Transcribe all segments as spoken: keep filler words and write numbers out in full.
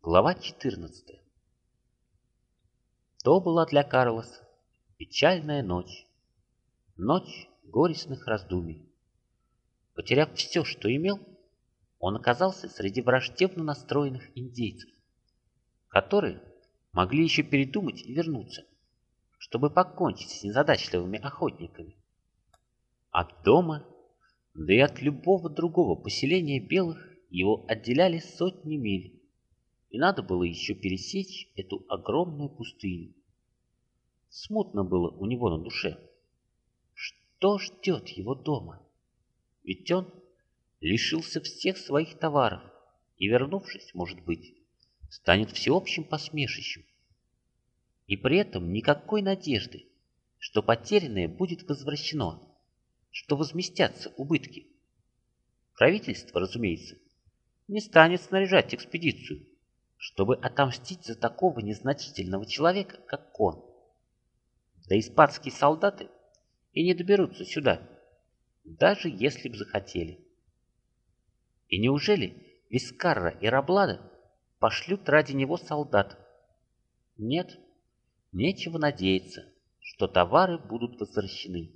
Глава четырнадцатая. То была для Карлоса печальная ночь, ночь горестных раздумий. Потеряв все, что имел, он оказался среди враждебно настроенных индейцев, которые могли еще передумать и вернуться, чтобы покончить с незадачливыми охотниками. От дома, да и от любого другого поселения белых его отделяли сотни миль, и надо было еще пересечь эту огромную пустыню. Смутно было у него на душе. Что ждет его дома? Ведь он лишился всех своих товаров и, вернувшись, может быть, станет всеобщим посмешищем. И при этом никакой надежды, что потерянное будет возвращено, что возместятся убытки. Правительство, разумеется, не станет снаряжать экспедицию, чтобы отомстить за такого незначительного человека, как он. Да испанские солдаты и не доберутся сюда, даже если бы захотели. И неужели Вискарра и Роблада пошлют ради него солдат? Нет, нечего надеяться, что товары будут возвращены.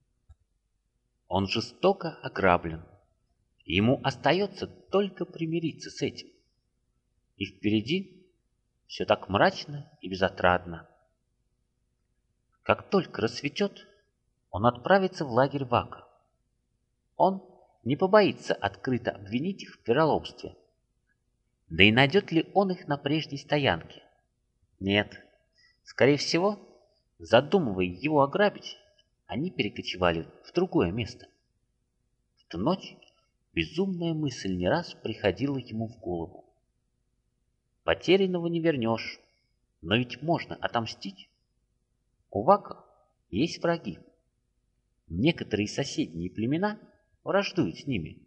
Он жестоко ограблен, и ему остается только примириться с этим. И впереди все так мрачно и безотрадно. Как только рассветет, он отправится в лагерь Вака. Он не побоится открыто обвинить их в вероломстве. Да и найдет ли он их на прежней стоянке? Нет. Скорее всего, задумывая его ограбить, они перекочевали в другое место. В ту ночь безумная мысль не раз приходила ему в голову. Потерянного не вернешь, но ведь можно отомстить. У Вака есть враги. Некоторые соседние племена враждуют с ними.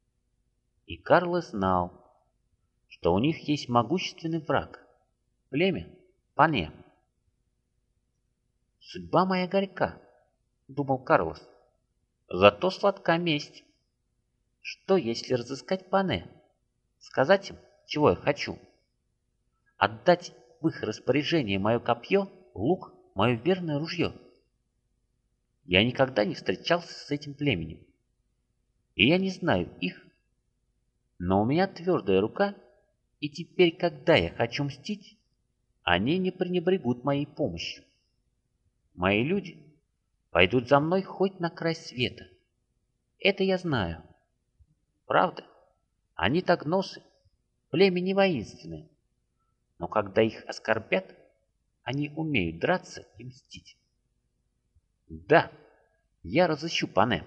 И Карлос знал, что у них есть могущественный враг — племя Пане. «Судьба моя горька», — думал Карлос, — «зато сладка месть. Что, если разыскать Пане, сказать им, чего я хочу? Отдать в их распоряжение мое копье, лук, мое верное ружье? Я никогда не встречался с этим племенем, и я не знаю их, но у меня твердая рука, и теперь, когда я хочу мстить, они не пренебрегут моей помощью. Мои люди пойдут за мной хоть на край света. Это я знаю. Правда, они тагносы, племя не воинственное, но когда их оскорбят, они умеют драться и мстить. Да, я разыщу Пане».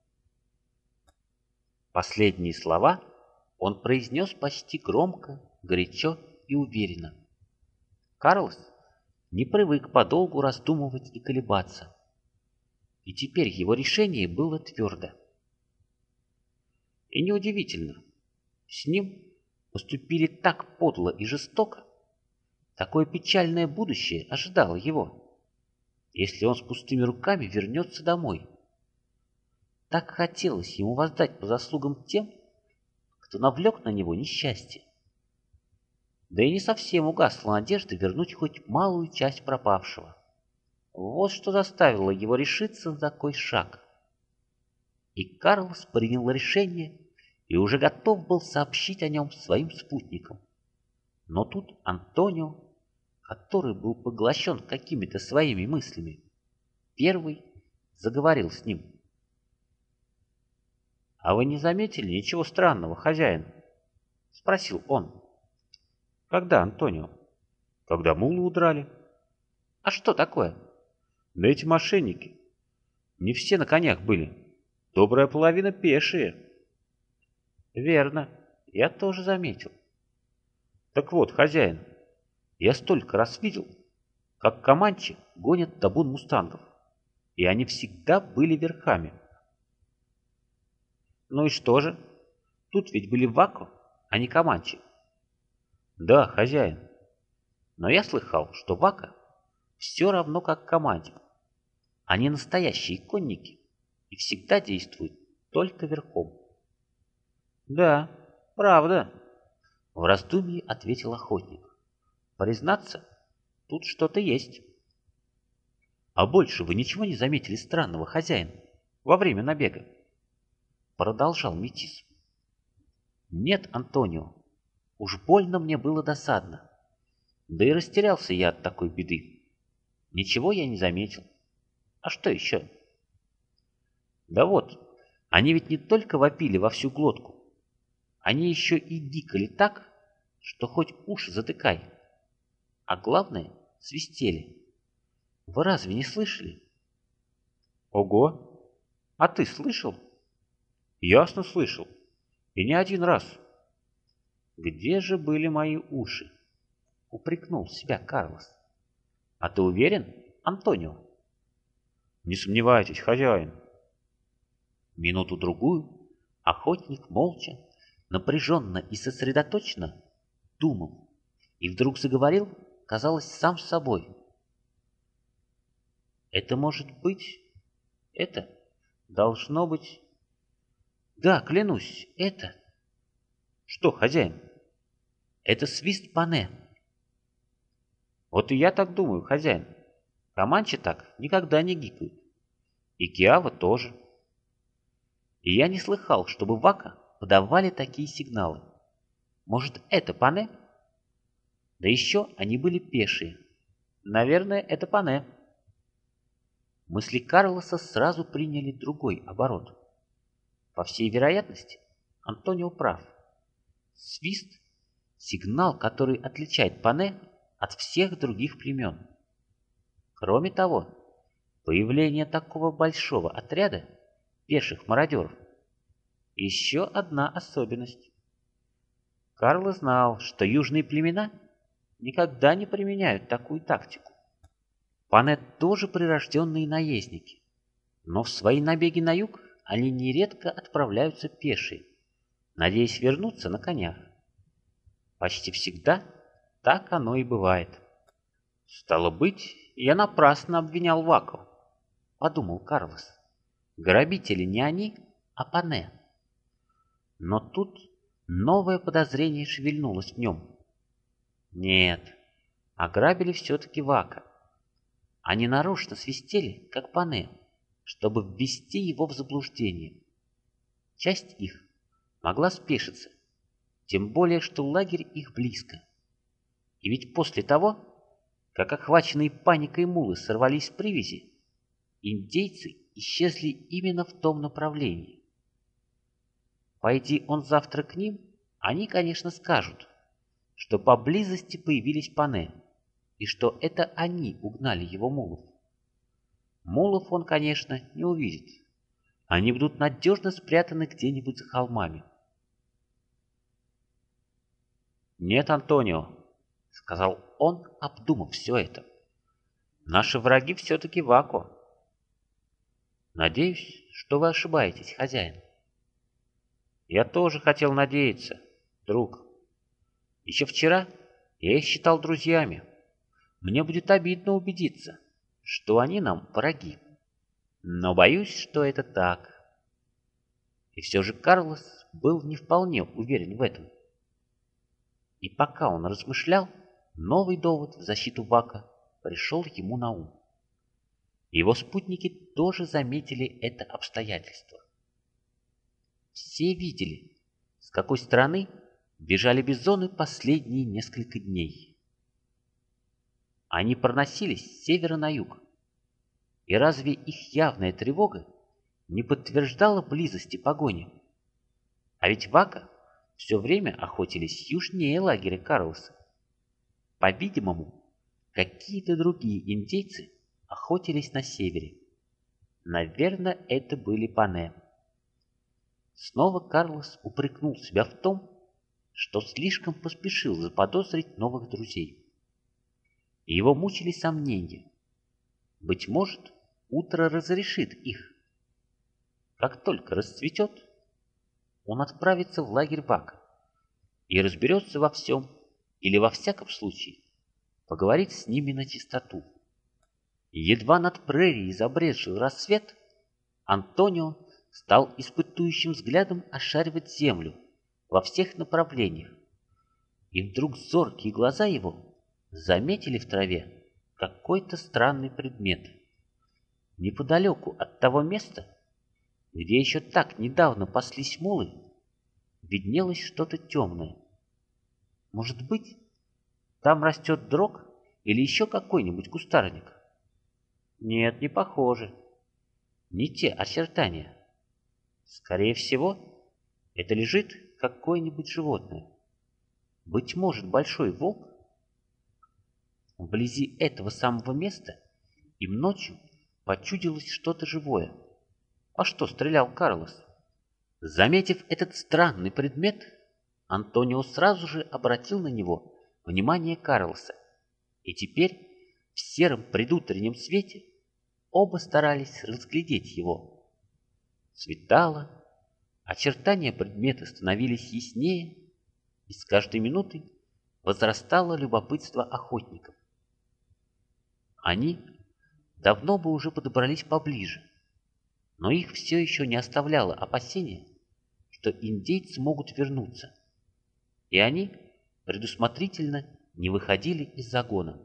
Последние слова он произнес почти громко, горячо и уверенно. Карлос не привык подолгу раздумывать и колебаться, и теперь его решение было твердо. И неудивительно, с ним поступили так подло и жестоко. Такое печальное будущее ожидало его, если он с пустыми руками вернется домой. Так хотелось ему воздать по заслугам тем, кто навлек на него несчастье. Да и не совсем угасла надежда вернуть хоть малую часть пропавшего. Вот что заставило его решиться на такой шаг. И Карлос принял решение и уже готов был сообщить о нем своим спутникам. Но тут Антонио, который был поглощен какими-то своими мыслями, первый заговорил с ним. «А вы не заметили ничего странного, хозяин?» — спросил он. «Когда, Антонио?» «Когда мулы удрали». «А что такое?» «Да эти мошенники. Не все на конях были. Добрая половина пешие». «Верно, я тоже заметил». «Так вот, хозяин, я столько раз видел, как команчи гонят табун мустангов, и они всегда были верхами». «Ну и что же? Тут ведь были вако, а не команчи». «Да, хозяин, но я слыхал, что вако все равно как команде. Они настоящие конники и всегда действуют только верхом». «Да, правда. В раздумье ответил охотник. Признаться, тут что-то есть. А больше вы ничего не заметили странного, хозяин, во время набега? Продолжал метис. Нет, Антонио, уж больно мне было досадно. Да и растерялся я от такой беды. Ничего я не заметил. А что еще? Да вот, они ведь не только вопили во всю глотку. Они еще и гикали так, что хоть уши затыкай. А главное, свистели. Вы разве не слышали? Ого! А ты слышал? Ясно слышал. И не один раз. Где же были мои уши? Упрекнул себя Карлос. А ты уверен, Антонио? Не сомневайтесь, хозяин. Минуту-другую охотник молча, напряженно и сосредоточенно думал, и вдруг заговорил, казалось, сам с собой. Это может быть... Это должно быть... Да, клянусь, это... Что, хозяин? Это свист Пане. Вот и я так думаю, хозяин. Команчи так никогда не гикают. И Киава тоже. И я не слыхал, чтобы Вака подавали такие сигналы. Может, это Пане? Да еще они были пешие. Наверное, это Пане. Мысли Карлоса сразу приняли другой оборот. По всей вероятности, Антонио прав. Свист — сигнал, который отличает Пане от всех других племен. Кроме того, появление такого большого отряда пеших мародеров — еще одна особенность. Карло знал, что южные племена никогда не применяют такую тактику. Пане тоже прирожденные наездники, но в свои набеги на юг они нередко отправляются пешие, надеясь вернуться на конях. Почти всегда так оно и бывает. Стало быть, я напрасно обвинял Ваку, подумал Карлос. Грабители не они, а Пане. Но тут новое подозрение шевельнулось в нем. Нет, ограбили все-таки Вака. Они нарочно свистели, как Пане, чтобы ввести его в заблуждение. Часть их могла спешиться, тем более, что лагерь их близко. И ведь после того, как охваченные паникой мулы сорвались с привязи, индейцы исчезли именно в том направлении. Пойди он завтра к ним, они, конечно, скажут, что поблизости появились Пане, и что это они угнали его мулов. Мулов он, конечно, не увидит. Они будут надежно спрятаны где-нибудь за холмами. «Нет, Антонио», — сказал он, обдумав все это, — «наши враги все-таки Вако». «Надеюсь, что вы ошибаетесь, хозяин». «Я тоже хотел надеяться, друг. Еще вчера я их считал друзьями. Мне будет обидно убедиться, что они нам враги. Но боюсь, что это так». И все же Карлос был не вполне уверен в этом. И пока он размышлял, новый довод в защиту Вака пришел ему на ум. Его спутники тоже заметили это обстоятельство. Все видели, с какой стороны бежали бизоны последние несколько дней. Они проносились с севера на юг. И разве их явная тревога не подтверждала близости погони? А ведь Вака все время охотились южнее лагеря Карлоса. По-видимому, какие-то другие индейцы охотились на севере. Наверное, это были Пане. Снова Карлос упрекнул себя в том, что слишком поспешил заподозрить новых друзей. И его мучили сомнения. Быть может, утро разрешит их. Как только расцветет, он отправится в лагерь Вака и разберется во всем, или во всяком случае поговорит с ними на чистоту. Едва над прерией забрезжил рассвет, Антонио стал испытующим взглядом ошаривать землю во всех направлениях, и вдруг зоркие глаза его заметили в траве какой-то странный предмет. Неподалеку от того места, где еще так недавно паслись мулы, виднелось что-то темное. Может быть, там растет дрог или еще какой-нибудь кустарник? Нет, не похоже. Не те очертания. Скорее всего, это лежит какое-нибудь животное. Быть может, большой волк? Вблизи этого самого места им ночью почудилось что-то живое. А что стрелял Карлос? Заметив этот странный предмет, Антонио сразу же обратил на него внимание Карлоса, и теперь в сером предутреннем свете оба старались разглядеть его. Светало, очертания предмета становились яснее, и с каждой минутой возрастало любопытство охотников. Они давно бы уже подобрались поближе, но их все еще не оставляло опасения, что индейцы могут вернуться, и они предусмотрительно не выходили из загона.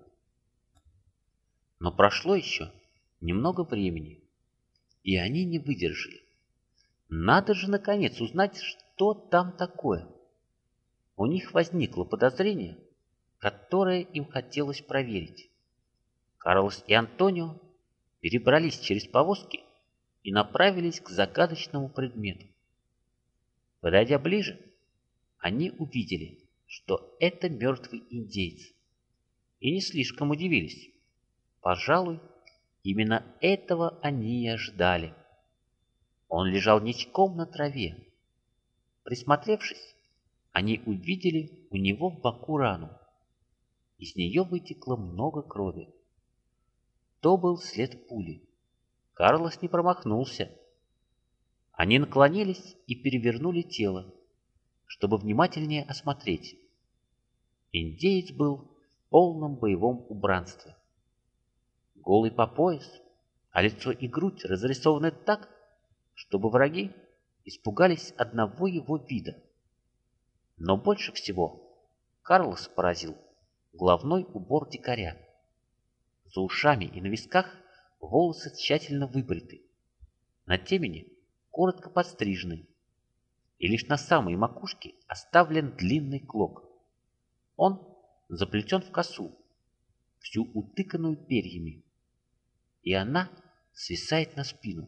Но прошло еще немного времени, и они не выдержали. Надо же наконец узнать, что там такое. У них возникло подозрение, которое им хотелось проверить. Карлос и Антонио перебрались через повозки и направились к загадочному предмету. Подойдя ближе, они увидели, что это мертвый индейец, и не слишком удивились. Пожалуй, именно этого они и ожидали. Он лежал ничком на траве. Присмотревшись, они увидели у него в боку рану. Из нее вытекло много крови. То был след пули. Карлос не промахнулся. Они наклонились и перевернули тело, чтобы внимательнее осмотреть. Индеец был в полном боевом убранстве. Голый по пояс, а лицо и грудь разрисованы так, чтобы враги испугались одного его вида. Но больше всего Карлос поразил головной убор дикаря. За ушами и на висках волосы тщательно выбриты, на темени коротко подстрижены, и лишь на самой макушке оставлен длинный клок. Он заплетен в косу, всю утыканную перьями, и она свисает на спину.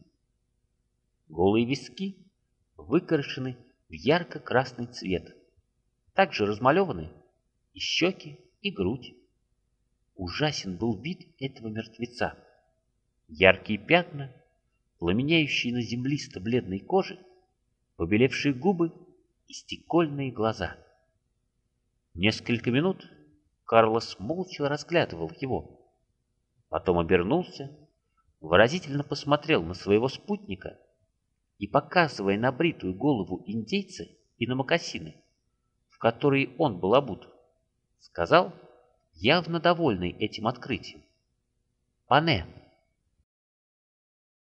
Голые виски выкрашены в ярко-красный цвет, также размалеваны и щеки, и грудь. Ужасен был вид этого мертвеца. Яркие пятна, пламенеющие на землисто-бледной коже, побелевшие губы и стекольные глаза. Несколько минут Карлос молча разглядывал его. Потом обернулся, выразительно посмотрел на своего спутника и, показывая на бритую голову индейца и на мокасины, в которые он был обут, сказал, явно довольный этим открытием: «Пане,